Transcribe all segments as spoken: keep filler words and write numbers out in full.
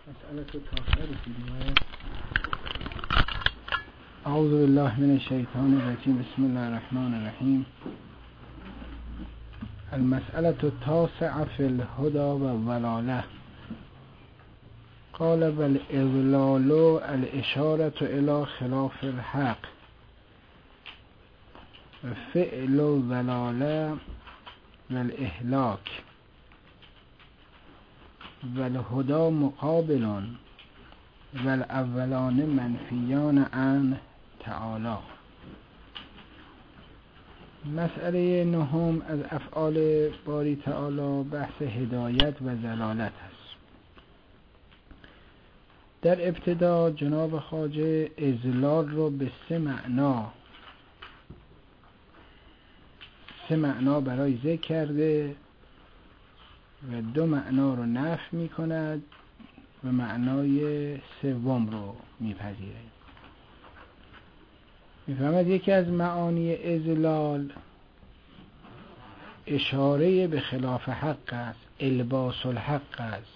مسألة التاسعة في الرواية. أعوذ بالله من الشيطان الرجيم. بسم الله الرحمن الرحيم. المسألة التاسعة في الهدى والضلالة. قال والإضلال الإشارة إلى خلاف الحق، فعل الضلالة والإهلاك، والهدى مقابل والأولان منفیان عن تعالی. مسئله نهم از افعال باری تعالی بحث هدایت و ضلالت است. در ابتدا جناب خواجه اضلال رو به سه معنا سه معنا برای ذکر کرده و دو معنا رو نفی می کند و معنای سوم رو میپذیره. میفهمد یکی از معانی اضلال اشاره به خلاف حق است، الباس الحق است،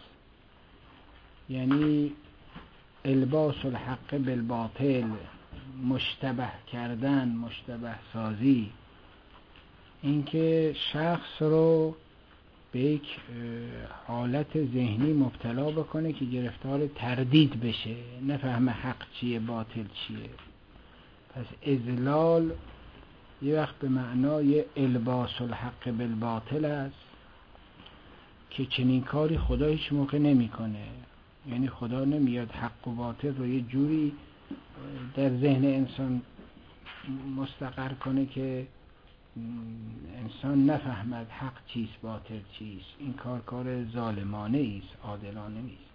یعنی الباس الحق بالباطل، مشتبه کردن، مشتبه سازی، اینکه شخص رو به یک حالت ذهنی مبتلا بکنه که گرفتار تردید بشه، نفهمه حق چیه باطل چیه. پس اضلال یه وقت به معنای الباس الحق بالباطل است که چنین کاری خدا هیچ موقع نمی کنه. یعنی خدا نمیاد حق و باطل رو یه جوری در ذهن انسان مستقر کنه که انسان نفهمد حق چیست باطل چیست. این کار کار ظالمانه است، عادلانه نیست.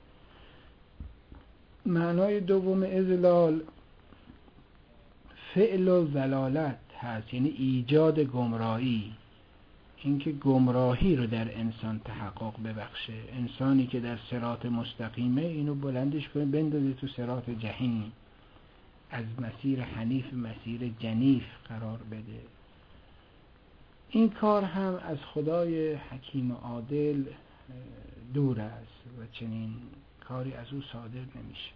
معنای دوم اضلال فعل و ضلالت هست، یعنی ایجاد گمراهی، اینکه گمراهی رو در انسان تحقق ببخشه. انسانی که در صراط مستقیمه اینو بلندش کنه بندازه تو صراط جهنم، از مسیر حنیف مسیر جنیف قرار بده. این کار هم از خدای حکیم عادل دور است و چنین کاری از او صادر نمیشه.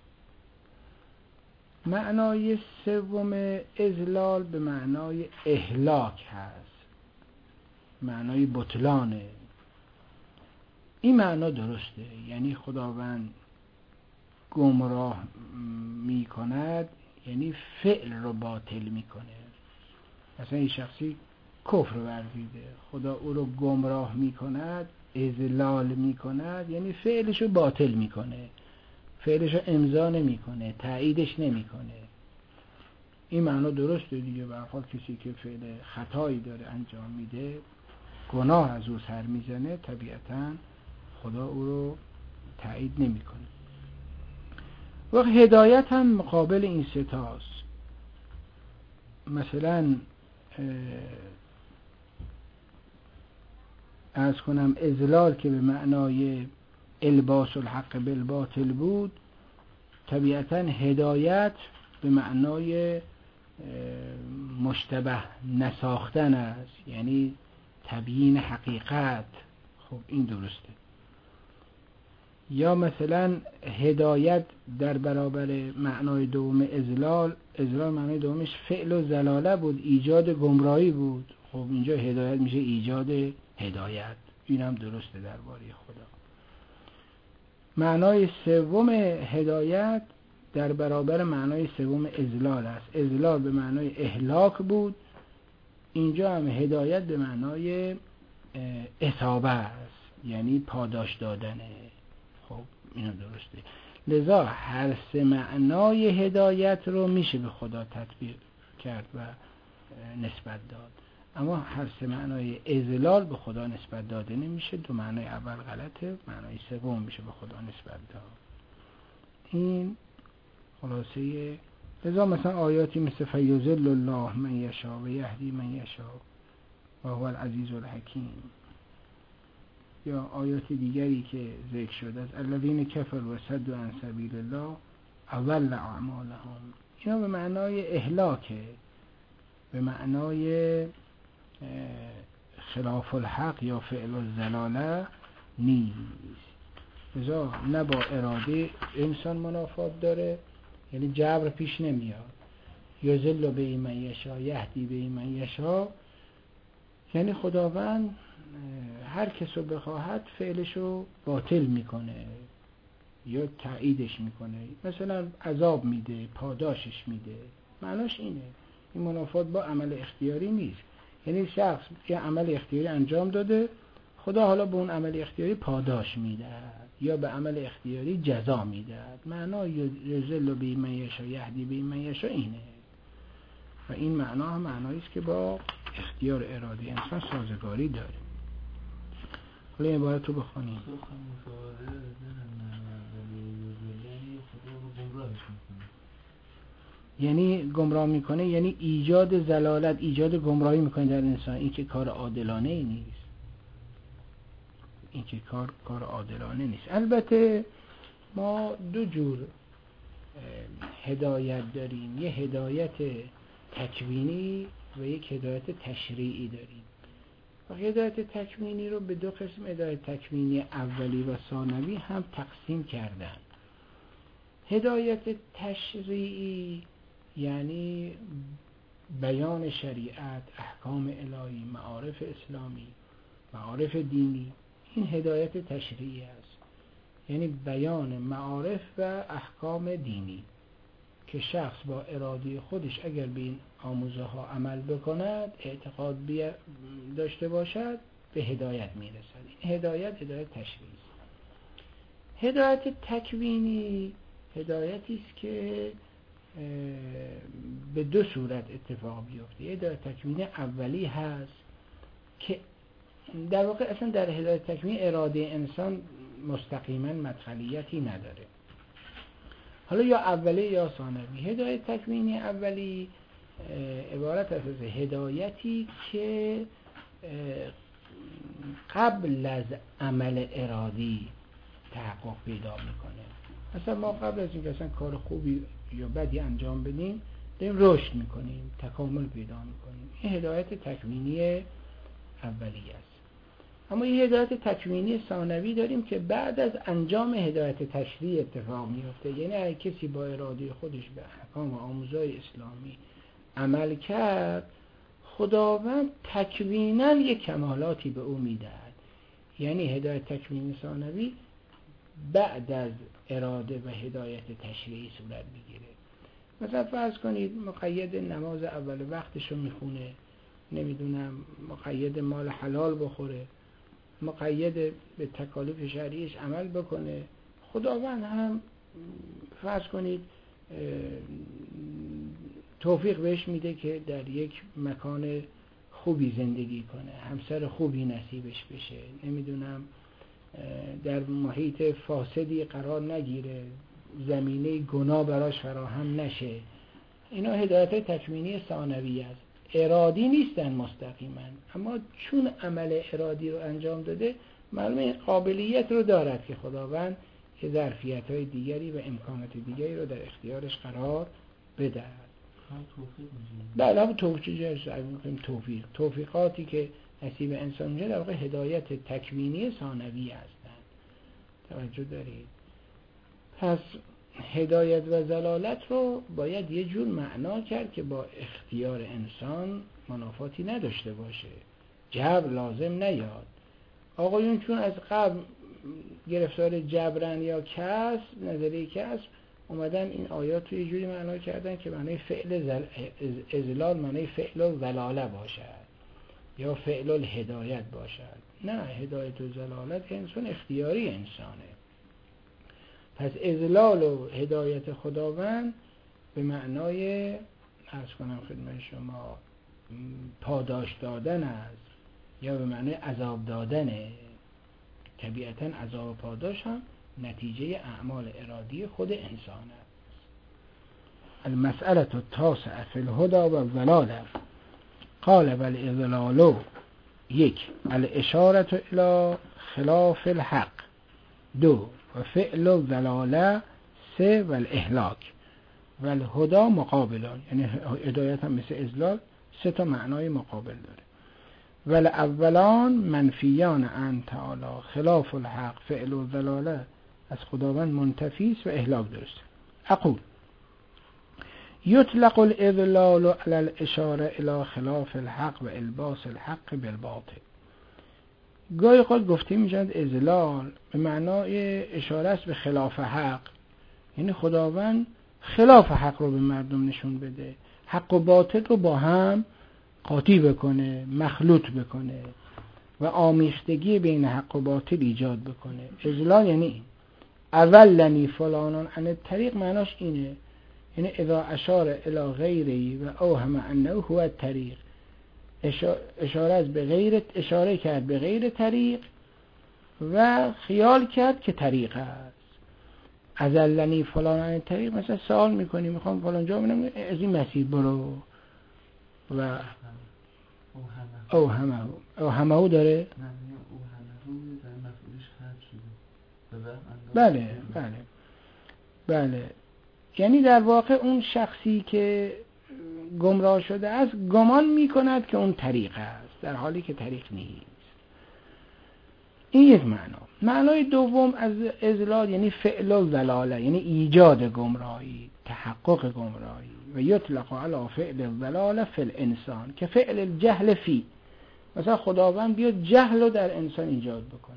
معنای سوم اضلال به معنای اهلاک هست، معنای بطلانه. این معنا درسته، یعنی خداوند گمراه می کند، یعنی فعل رو باطل می کنه. مثلا این شخصی کفر ورزیده، خدا او رو گمراه می کند، اضلال می کند، یعنی فعلش رو باطل می کنه، فعلش رو امضا نمی کنه، تاییدش نمی کنه. این معنا درسته دیگه. به هر حال کسی که فعل خطایی داره انجام میده، گناه از او سر میزنه، طبیعتاً خدا او رو تایید نمی کنه. و هدایت هم مقابل این ستاست. مثلا از کنم اضلال که به معنای الباس الحق بالباطل بود، طبیعتا هدایت به معنای مشتبه نساختن است، یعنی تبیین حقیقت. خب این درسته. یا مثلا هدایت در برابر معنای دوم اضلال، اضلال معنای دومش فعل و ضلاله بود، ایجاد گمراهی بود. خب اینجا هدایت میشه ایجاد هدایت. این هم درسته درباره خدا. معنای سوم هدایت در برابر معنای سوم اضلال است. اضلال به معنای اهلاک بود، اینجا هم هدایت به معنای اصابه است، یعنی پاداش دادنه. خب اینو درسته. لذا هر سه معنای هدایت رو میشه به خدا تطبیق کرد و نسبت داد، اما هر سه معنای اضلال به خدا نسبت داده نمیشه. دو معنای اول غلطه، معنای سوم میشه به خدا نسبت داد. این خلاصه. لذا مثلا آیاتی مثل فیضل الله من یشاء و یهدی من یشاء و هو العزیز الحکیم، یا آیات دیگری که ذکر شده است الذین کفروا و صدوا عن سبیل الله اضل اعمالهم، اینا به معنای اهلاکه، به معنای خلاف الحق یا فعل الضلاله نیست. لذا نه با اراده انسان منافات داره، یعنی جبر پیش نمیاد. یذل به من یشاء یهدی به من یشاء، یعنی خداوند هر کسو بخواهد فعلشو باطل میکنه یا تاییدش میکنه، مثلا عذاب میده، پاداشش میده. معناش اینه. این منافات با عمل اختیاری نیست. یعنی شخص یه عمل اختیاری انجام داده، خدا حالا به اون عمل اختیاری پاداش میده یا به عمل اختیاری جزا میده. معنا یذل به من یشاء یهدی به من یشاء اینه، و این معنا هم معنایی است که با اختیار اراده انسان سازگاری داره. حالا این عبارت رو بخونیم. یعنی گمراه میکنه، یعنی ایجاد ضلالت، ایجاد گمراهی میکنه در انسان. این که کار عادلانه ای نیست، این که کار کار عادلانه نیست. البته ما دو جور هدایت داریم، یه هدایت تکوینی و یک هدایت تشریعی داریم. و هدایت تکوینی رو به دو قسم، هدایت تکوینی اولی و ثانوی هم تقسیم کردن. هدایت تشریعی یعنی بیان شریعت، احکام الهی، معارف اسلامی، معارف دینی. این هدایت تشریعی است، یعنی بیان معارف و احکام دینی که شخص با اراده خودش اگر به این آموزه ها عمل بکند، اعتقاد داشته باشد، به هدایت میرسد. این هدایت هدایت تشریعی است. هدایت تکوینی هدایتی است که به دو صورت اتفاق بیفته. هدایت تکوینی اولی هست که در واقع اصلا در هدایت تکوینی اراده انسان مستقیما مدخلیتی نداره. حالا یا اولی یا ثانوی. هدایت تکوینی اولی عبارت است از هدایتی که قبل از عمل ارادی تحقق پیدا میکنه. مثلا ما قبل از اینکه اصلا کار خوبی یا بدی انجام بدیم داریم رشد میکنیم، تکامل پیدا میکنیم. این هدایت تکوینی اولی است. اما یه هدایت تکوینی ثانوی داریم که بعد از انجام هدایت تشریعی اتفاق میفته. یعنی هر کسی با اراده خودش به احکام و آموزهای اسلامی عمل کرد، خداوند تکویناً یک کمالاتی به او میدهد. یعنی هدایت تکوینی ثانوی بعد از اراده و هدایت تشریعی صورت میگیره. مثلا فرض کنید مقید نماز اول وقتشو میخونه، نمیدونم مقید مال حلال بخوره، مقید به تکالیف شرعیش عمل بکنه، خداوند هم فرض کنید توفیق بهش میده که در یک مکان خوبی زندگی کنه، همسر خوبی نصیبش بشه، نمیدونم در محیط فاسدی قرار نگیره، زمینه گناه براش فراهم نشه. اینا هدایت تکوینی ثانوی است، ارادی نیستن مستقیما، اما چون عمل ارادی رو انجام داده معلومه قابلیت رو دارد که خداوند که ظرفیت‌های دیگری و امکانات دیگری رو در اختیارش قرار بده. بله هم توفیق توفیق توفیقاتی که نصیب انسان میشه در واقع هدایت تکوینی ثانوی هستند. توجه دارید؟ پس هدایت و ضلالت رو باید یه جور معنا کرد که با اختیار انسان منافاتی نداشته باشه، جبر لازم نیاد. آقایون چون از قبل گرفتار جبرن یا کسب، نظریه کسب، اومدن این آیات رو یه جوری معنا کردن که معنی فعل زل... ازلال معنی فعل و ضلاله باشد یا فعل الهدایت باشد. نه، هدایت و ضلالت انسان اختیاری انسانه. پس اذلال و هدایت خداوند به معنای عرض کنم خدمت شما پاداش دادن است یا به معنای عذاب دادنه. طبیعتاً عذاب و پاداش هم نتیجه اعمال ارادی خود انسان است. المسئله التاسعه فی الهدى و الضلال. قال والاضلال یک الاشاره الی خلاف الحق، دو و فعل الضلاله، سه و الاهلاک و الهدى مقابلان. یعنی هدایت هم مثل اضلال سه تا معنای مقابل داره. والاولان منفیان عن تعالی خلاف الحق فعل الضلاله از خداوند منتفی است و اهلاک درست. اقول یطلق الاضلال علی الاشاره الی خلاف الحق و الباس الحق بالباطل. گاهی خود گفته میشد اضلال به معنای اشاره است به خلاف حق، یعنی خداوند خلاف حق رو به مردم نشون بده، حق و باطل رو با هم قاطی بکنه، مخلوط بکنه و آمیختگی بین حق و باطل ایجاد بکنه. اضلال یعنی این. اولنی فلانان عن الطریق معناش اینه، یعنی اذا اشار الی غیری و اوهم انه هو الطریق، اشاره از به غیر، اشاره کرد به غیر طریق و خیال کرد که طریق است. ازلنی فلان عن الطریق، مثلا سوال میکنی میخوام فلان جا ببینم از این مسیر برو و اوهمه اوهمه داره. بله بله بله، یعنی در واقع اون شخصی که گمراه شده است گمان میکند که اون طریق است در حالی که طریق نیست. این یک معنا. معنای دوم از اضلال یعنی فعل الضلاله، یعنی ایجاد گمراهی، تحقق گمراهی. و یطلق علی فعل الضلاله فی الانسان که فعل الجهل فی، مثلا خداوند بیاد جهل رو در انسان ایجاد بکنه،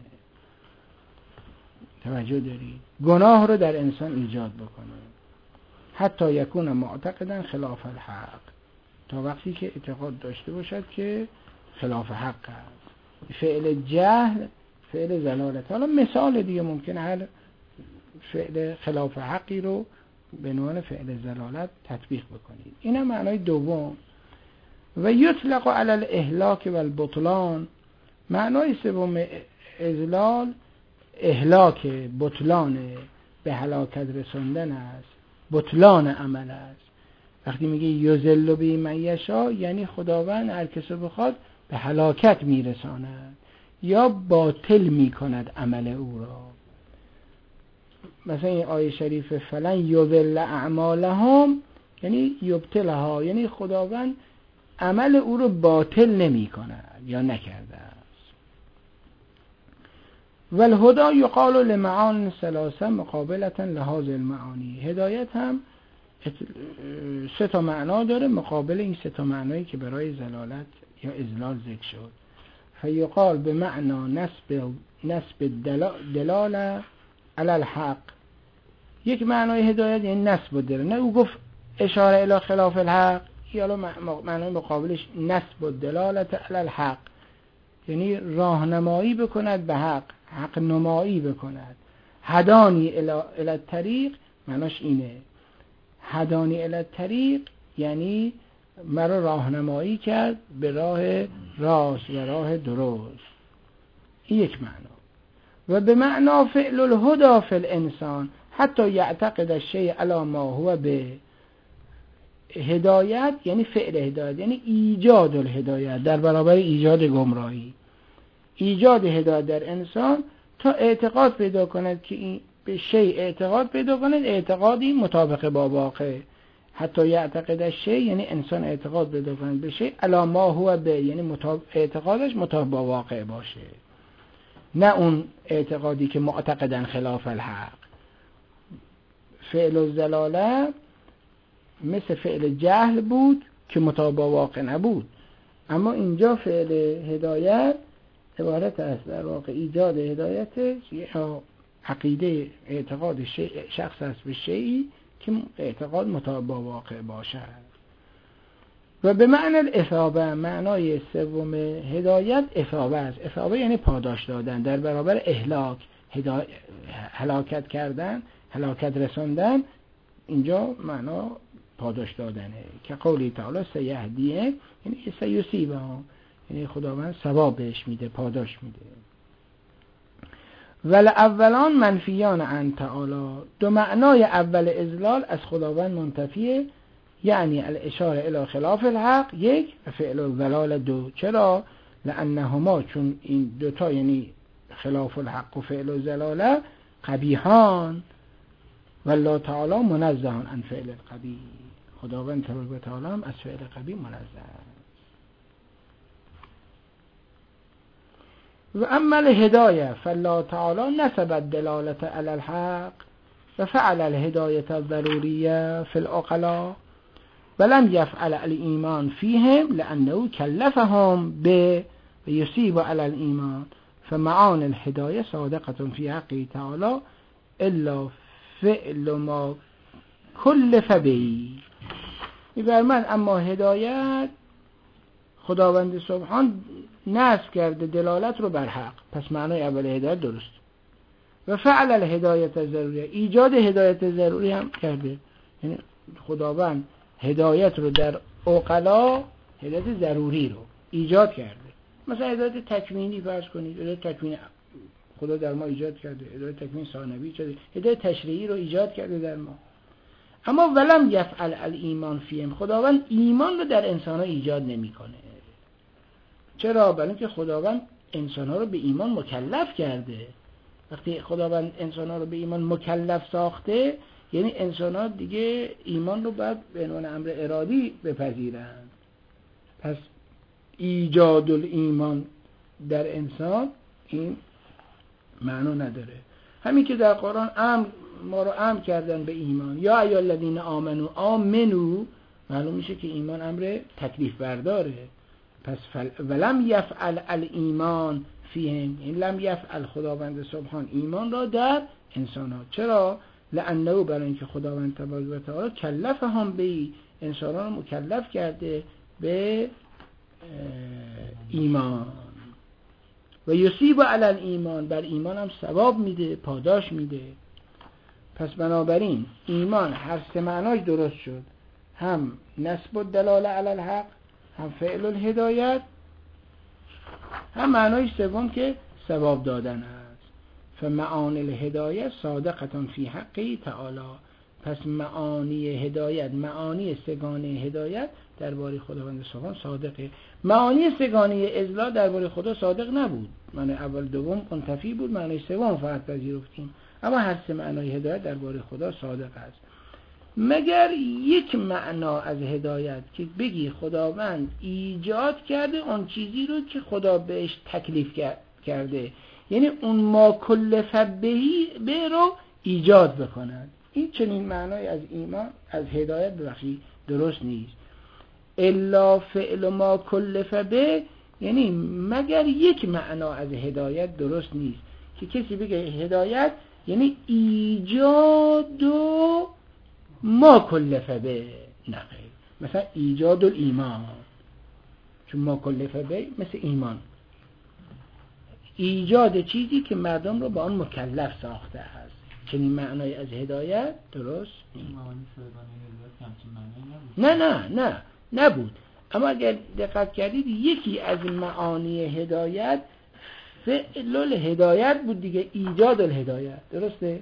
توجه دارید، گناه رو در انسان ایجاد بکنه، حتی یکون معتقدا خلاف الحق، تا وقتی که اعتقاد داشته باشد که خلاف حق است. فعل جهل فعل ضلالت. حالا مثال دیگه ممکنه هر فعل خلاف حقی رو به عنوان فعل ضلالت تطبیق بکنید. این هم معنای دوم. و یطلق علی الاهلاک و البطلان، معنای سوم اضلال اهلاک، بطلان، به هلاکت رساندن است، بطلان عمل است. وقتی میگه یذل بی من یشاء یعنی خداوند هر کسو بخواد به هلاکت میرساند یا باطل میکند عمل او را. مثلا این آیه شریف فلن یذل اعمالهم یعنی یبطلها، یعنی خداوند عمل او رو باطل نمی کند یا نکرده است. والهدى یقال لمعان ثلاثه مقابلة لهذه المعانی. هدایت هم سه تا معنا داره مقابل این سه تا معنایی که برای ضلالت یا اضلال ذکر شد. فیقال به معنا نسب نسب دلال علی الحق. یک معنای هدایت یعنی نسب دلال، نه او گفت اشاره الی خلاف الحق، یا معنای مقابلش نسب دلالت علی الحق، یعنی راهنمایی بکند به حق، حق نمایی بکند. هدانی الی الطریق معناش اینه، هدانی الی الطریق یعنی مرا راهنمایی کرد به راه راست و راه درست. این یک معنا. و به معنا فعل الهدى فی الانسان حتی یعتقد الشیء علی ما هو به. هدایت یعنی فعل هدایت یعنی ایجاد الهدایت در برابر ایجاد گمراهی، ایجاد هدایت در انسان تا اعتقاد پیدا کند که این به شیء اعتقاد پیدا کند، اعتقادی مطابق با واقع. حتی یعتقد الشیء یعنی انسان اعتقاد پیدا کند به شیء علی ما هو به، یعنی مطابق اعتقادش مطابق با واقع باشه، نه اون اعتقادی که معتقدن خلاف الحق. فعل الضلاله مثل فعل جهل بود که مطابق با واقع نبود، اما اینجا فعل هدایت عبارت است در واقع ایجاد هدایت یا عقیده اعتقاد شخص است به شیئی که اعتقاد مطابق با واقع باشد. و به معنی الاثابه، معنای سوم هدایت اثابه است. اثابه یعنی پاداش دادن در برابر اهلاک، هدای... هلاکت کردن، هلاکت رساندن. اینجا معنا پاداش دادنه که قولی تعالی سیهدیه یعنی سیصیبه، یعنی خداوند ثواب بهش میده، پاداش میده. ول اولان منفیان عن تعالی، دو معنای اول اضلال از خداوند منتفیه، یعنی الاشاره الی خلاف الحق یک و فعل الضلال دو. چرا؟ لانهما چون این دوتا یعنی خلاف الحق و فعل الضلاله قبیحان و الله تعالی منزه عن فعل القبیح. خداوند تبارک و تعالی هم از فعل قبیح منزه. و اما الهدایه فالله تعالی نسب الدلالة على الحق و فعل الهدایة الضروریه فی العقلاء ولم يفعل الإيمان فيهم لأنه كلفهم به ويصيب على الإيمان فمعاني الهداية صادقة في حقه تعالى إلا فعل ما كلف به. می‌فرماید اما هدایت خداوند سبحان نصب کرده دلالت رو بر حق، پس معنای اول هدایت درست. و فعل الهدایت ضروریه، ایجاد هدایت ضروری هم کرده، یعنی خداوند هدایت رو در عقلا هدایت ضروری رو ایجاد کرده. مثلا هدایت تکوینی فرض کنید، هدایت تکوینی خدا در ما ایجاد کرده، هدایت تکوین ثانوی شده، هدایت تشریعی رو ایجاد کرده در ما. اما ولم یفعل الایمان فیهم، خداوند ایمان رو در انسان ها ایجاد نمیکنه. چرا؟ برای اینکه خداوند انسان ها رو به ایمان مکلف کرده. وقتی خداوند انسان ها رو به ایمان مکلف ساخته، یعنی انسان ها دیگه ایمان رو باید به عنوان امر ارادی بپذیرند. پس ایجاد الایمان در انسان این معنی نداره. همین که در قرآن امر ما رو امر کردن به ایمان، یا ایها الذین آمنو آمنو، معلوم میشه که ایمان امر تکلیف برداره. پس فل... ولم یفعل الایمان فیهم، این لم یفعل خداوند سبحان ایمان را در انسان ها. چرا؟ لانه، برای اینکه خداوند تبارک و تعالی کلفهم به، انسان ها رو مکلف کرده به ایمان و یصیب علی الایمان، بر ایمان هم ثواب میده، پاداش میده. پس بنابراین ایمان هر سه معناش درست شد، هم نسب الدلاله علی الحق، هم فعل الهدایت، هم معنای سوم که ثواب دادن است. فمعانی الهدایه صادقه فی حقه تعالی، پس معانی هدایت، معانی سگانه هدایت درباره خداوند سبحان صادقه. معانی سگانه اضلال درباره خدا صادق نبود، معنی اول دوم منتفی بود، معنی سوم فقط پذیرفتیم. اما هر سه معنای هدایت درباره خدا صادق است، مگر یک معنا از هدایت که بگی خداوند ایجاد کرده اون چیزی رو که خدا بهش تکلیف کرده، یعنی اون ما کلف بهی به رو ایجاد بکند. این چنین معنای از ایمان از هدایت بخشی درست نیست. الا فعل ما کلف به، یعنی مگر یک معنا از هدایت درست نیست که کسی بگه هدایت یعنی ایجاد و ما کلف به، نه خیر. مثلا ایجاد الایمان، چون ما کلف به مثل ایمان، ایجاد چیزی که مردم رو با آن مکلف ساخته است. چنین معنای از هدایت درست نیست. نه نه نه نبود. اما اگر دقت کردید یکی از معانی هدایت فعل الهدایت بود دیگه، ایجاد الهدایت، درسته؟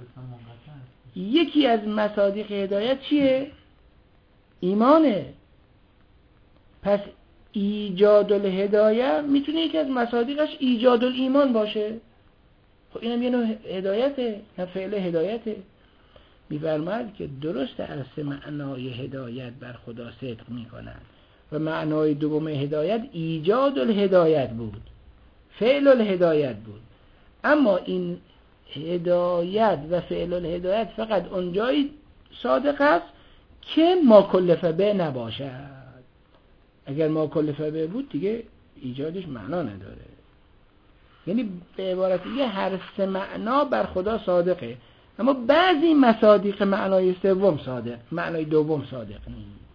یکی از مصادیق هدایت چیه؟ ایمانه. پس ایجاد الهدایت میتونه یکی از مصادیقش ایجاد الایمان باشه. خب اینم یه نوع هدایته، نه فعل هدایته. می‌فرماید که درست هر سه معنای هدایت بر خدا صدق میکنند و معنای دوم هدایت ایجاد الهدایت بود، فعل الهدایت بود. اما این هدایت و فعل الهدایت فقط اونجایی صادق است که ما کلف به نباشد. اگر ما کلف به بود دیگه ایجادش معنا نداره. یعنی به عبارت دیگه هر سه معنا بر خدا صادقه، اما بعضی مصادیق معنای سوم صادق، معنای دوم صادق نیست.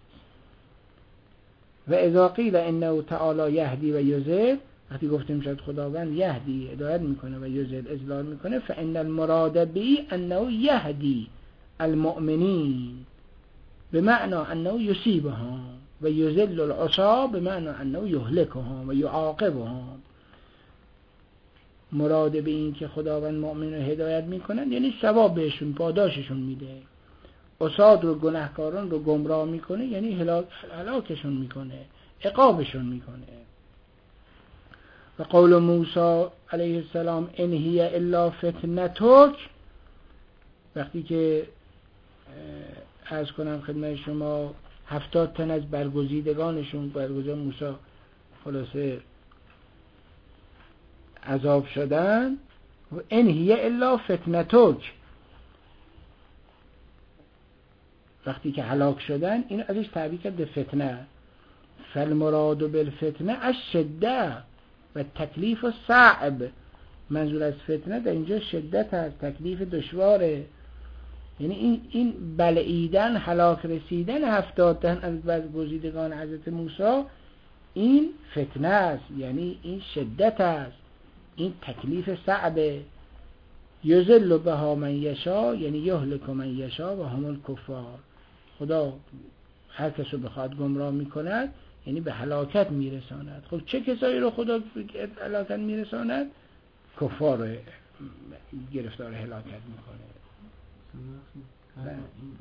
و اذا قیل انه تعالی یهدی و یضل، وقتی گفتیم شاید خداوند یهدی هدایت میکنه و یضل اضلال میکنه، فان المراد به انه یهدی المؤمنین بمعنى انه یصیبهم و یضل العصا بمعنى انه یهلکهم و یعاقبهم. مراد به این که خداوند مؤمن رو هدایت میکنن یعنی ثواب بهشون، پاداششون میده. عصات رو، گناهکاران رو گمراه میکنه یعنی هلاک هلاکشون میکنه، عقابشون میکنه. و قول موسی علیه السلام ان هی الا فتنتک، وقتی که عرض کنم خدمت شما هفتاد تن از برگزیدگانشون، برگزیدگان موسی خلاصه عذاب شدن و ان هی الا فتنتک، وقتی که هلاک شدن این ازش تعبیر کرد به فتنه. فالمراد بالفتنه الشده و تکلیف صعب، منظور از فتنه در اینجا شدت هست، تکلیف دشواره. یعنی این این بلعیدن، هلاک رسیدن هفتاد تن از بعض گزیدگان حضرت موسی این فتنه است، یعنی این شدت است، این تکلیف صعبه. یذل بها من یشا یعنی یهلک من یشا و هم الکفار. خدا هر کس رو بخواد گمراه میکند یعنی به هلاکت میرساند. خب چه کسایی رو خدا به هلاکت میرساند؟ کفار رو گرفتار هلاکت میکنه. این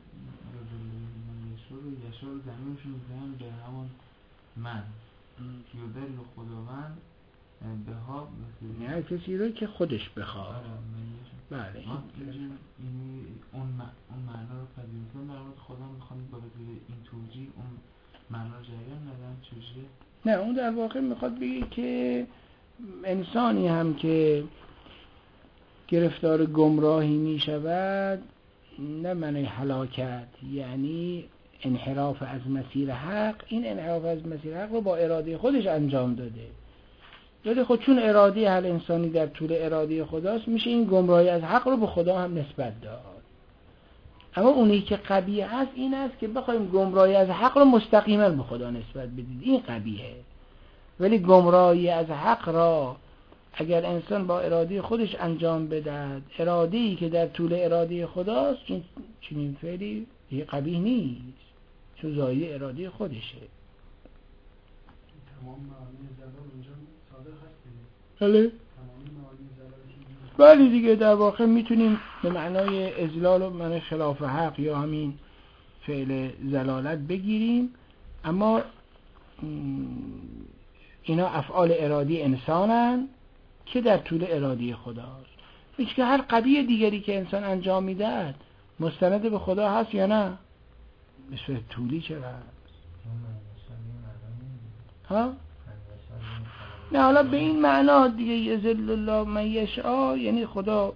یشا رو یشا رو زمینشون میزنن به همون من یودل رو خداوند به ها نه کسی رو که خودش بخواد. بله این اون اون معنا رو پذیرفتن در مورد خدا میخوان با این توجیه اون معنا رو جریان ندن چجوری؟ نه اون در واقع میخواد بگه که انسانی هم که گرفتار گمراهی میشود نه معنی هلاکت، یعنی انحراف از مسیر حق، این انحراف از مسیر حق رو با اراده خودش انجام داده. داده خود چون اراده هر انسانی در طول اراده خداست، میشه این گمراهی از حق رو به خدا هم نسبت داد. اما اونی که قبیح است این است که بخوایم گمراهی از حق رو مستقیما به خدا نسبت بدید، این قبیحه. ولی گمراهی از حق را اگر انسان با اراده خودش انجام بدهد، اراده‌ای که در طول اراده خداست، چون چنین فعلی یه قبیح نیست، چون زایده اراده خودشه. تمام معانی زلال اونجا صادق هست. بله تمام معانی زلال بله دیگه در واقع میتونیم به معنای اذلال و معنای خلاف حق یا همین فعل زلالت بگیریم. اما اینا افعال ارادی انسانن که در طول ارادی خداست. هیچ که هر قبیه دیگری که انسان انجام میدهد مستند به خدا هست یا نه؟ مثل طولی چرا هست؟ ها؟ نه حالا به این معنا دیگه یذل الله من یشاء یعنی خدا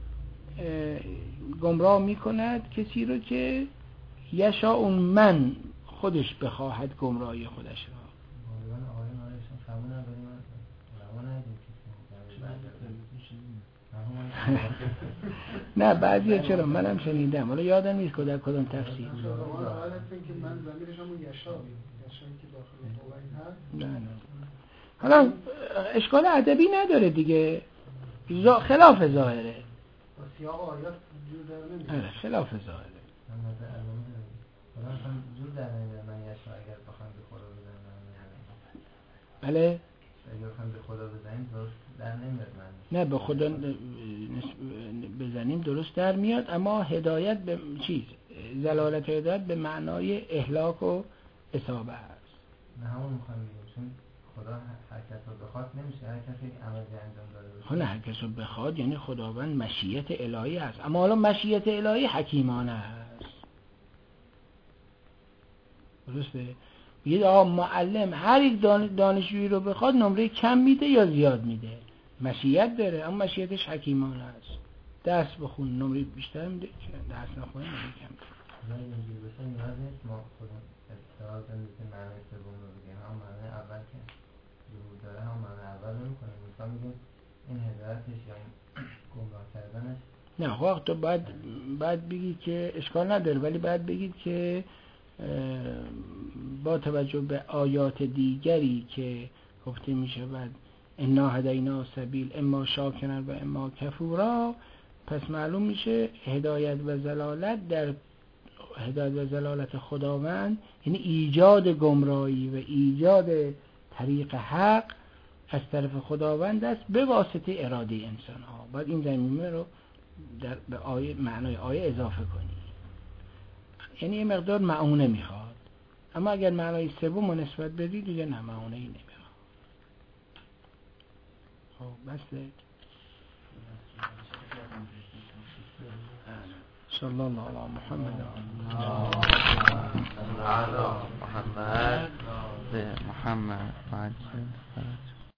گمراه میکند کسی رو که یشاء اون من خودش بخواهد گمراهی خودش را. نه بعضی چرا منم شنیدم، حالا یادم نیست کدام کدام تفسیر. من ضمیرش همون یشا یشایی که داخل قوی هست. نه نه حالا اشکال ادبی نداره دیگه، خلاف ظاهره. سیاق آیات جور در نمیاد. آره خلاف ظاهره. خدا اصلا جور در نمیاد من یشا اگر بخوام به خدا بزنم. بله اگر بخوام به خدا بزنیم درست در نمیاد من. نه به خدا بزنیم درست در میاد، اما هدایت به چیز زلالت هدایت به معنای اهلاک و اصابه است. نه همون میخوام بگیم چون خدا هر کس رو بخواد نمیشه، هر کسی عملی انجام داده باشه. نه هر کس رو بخواد یعنی خداوند مشیت الهی است، اما حالا مشیت الهی حکیمانه است. درسته؟ یه آقا معلم هر یک دانشجویی رو بخواد نمره کم میده یا زیاد میده، مشیت داره اما مشیتش حکیمانه است. درس بخون نمره بیشتر میده، درس نخونه نمره کم میده. نه اینجوری بشه نیاز نیست ما خودمون استعداد بندازیم معنی سوم رو بگیم، هم معنی اول که ظهور داره هم معنی اول نمی‌کنیم. مثلا میگیم این هدایتش یا این گمراه کردنش. نه خب تو باید باید بگی که اشکال نداره، ولی باید بگید که با توجه به آیات دیگری که گفته میشه بعد انا هدینا سبیل اما شاکرا و اما کفورا، پس معلوم میشه هدایت و زلالت در هدایت و زلالت خداوند یعنی ایجاد گمراهی و ایجاد طریق حق از طرف خداوند است به واسطه اراده انسان ها. باید این زمینه رو در به آیه معنای آیه اضافه کنی، یعنی یه مقدار معونه میخواد. اما اگر معنای سوم رو نسبت بدی دیگه نه معونه ای نمیخواد. خب بسته صلی الله علی محمد علی محمد محمد